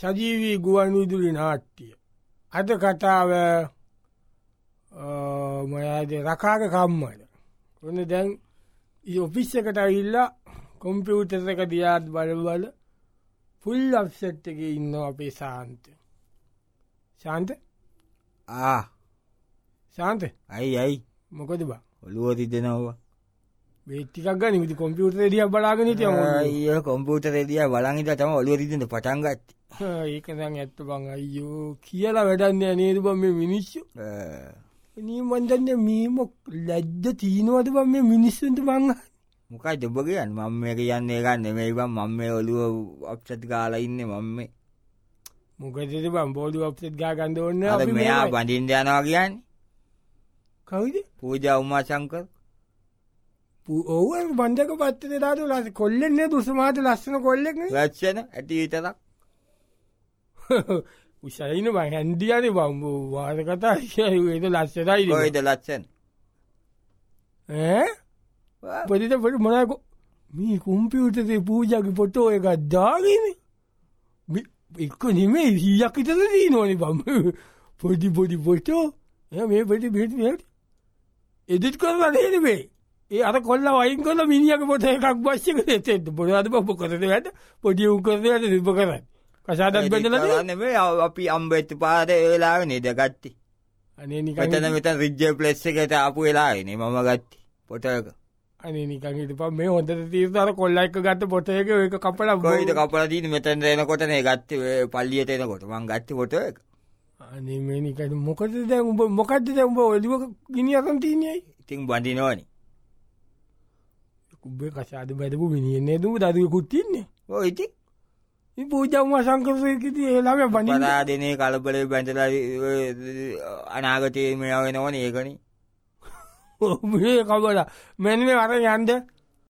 සජීවී ගුවන් විදුලි නාට්‍ය. අද කතාව මොයාද රකාග කම්මල. ඔන්න දැන් ඔෆිස් එකට ඇවිල්ලා කොම්පියුටර් එක දිහාත් බලබල ෆුල් අප්සෙට් එකේ ඉන්නවා අපේ ශාන්ත. ශාන්ත? ශාන්ත? අයි මොකද බං? ඔළුව රිදෙනවා. මේ ටිකක් ගන්න ඉතින් කොම්පියුටර් දිහා බලාගෙන හිටියම අයියෝ කොම්පියුටර් දිහා බලන් ඉඳලා තමයි ඔළුව රිදෙන්න පටන් ගත්තේ. ඒක නම් ඇත්ත බං අයියෝ කියලා වැඩක් නෑ නේද බං මේ මිනිස්සු. නී මන් දන්නේ මීම ලැජ්ජ තියනවද බං මේ මිනිස්සුන්ට බං. මොකයිද ඔබ කියන්නේ? මම මේ කියන්නේ ඒක නෙමෙයි බං. මම මේ ඔළුව අප්සෙට් ගාලා ඉන්නේ මම මේ. මොකදද බං බෝඩු අප්සෙට් ගා ගන්න ඕනේ අපි මෙයා බඳින්න යනවා කියන්නේ. කවුද? පූජා උමාශංකර්. ඔව් බන්දක පත්තේ දාලා කොල්ලෙක් නේ දුසමාට ලස්සන කොල්ලෙක් නේ. ලස්සන ඇටි විතරක්. උසයින බං හැන්දියානේ බං වාර කතා ඒක ලස්සනයි. කොයිද ලස්සන? පොඩිද මොනවාකෝ මේ කොම්පියුටරේ පූජාගේ ෆොටෝ එකක් දාගෙන එක්ක නෙමෙයි 100ක් විතර දිනවනේ බං. පොඩි ෆොටෝ මේ පොඩි එඩිට් කරලා නෙමෙයි. ඒ අර කොල්ලා වයින් කරලා මිනිහාගේ ෆොටෝ එකක් බස් එකට දෙන්න. මොනවද බබ කරන්නේ වැඩ? පොඩි උන් කරන්නේ වැඩ දිබ කරන්නේ. කසාදක් බෙදලා නෙමෙයි අපි අම්බෙත් පාරේ ඒ වෙලාවේ නේද ගත්තේ. අනේ නිකන් මෙතන රිජ්ජර් ප්ලස් එකට ආපු වෙලාවේ නේ මම ගත්තේ ෆොටෝ එක. අනේ නිකන් හිටපන් මේ හොඳට తీර්ත අර කොල්ලා එක්ක ගත්ත ෆොටෝ එක ඒක කපලා කොයිද කපලා තියෙන්නේ මෙතන එනකොට නේ ගත්තේ පල්ලියට එනකොට මං ගත්තේ ෆොටෝ එක. අනේ මේ නිකන් මොකද දැන් උඹ ඔලිව ගිනි අරන් තියන්නේ? ඉතින් බඳිනවනේ. උඹේ කසාද බැදපු මිනිහෙක් නේද උඹ දරුවෙකුත් ඉන්නේ. ඔය ඉතින් මේ පූජා උමාශංකර් කිව්දී ඒ ළමයා බඳින්න පදාදෙනේ කලබලේ බැඳලා අනාගතේ මේව වෙනවනේ ඒකනේ. මේ කවදා මෙන්න මේ අර යන්න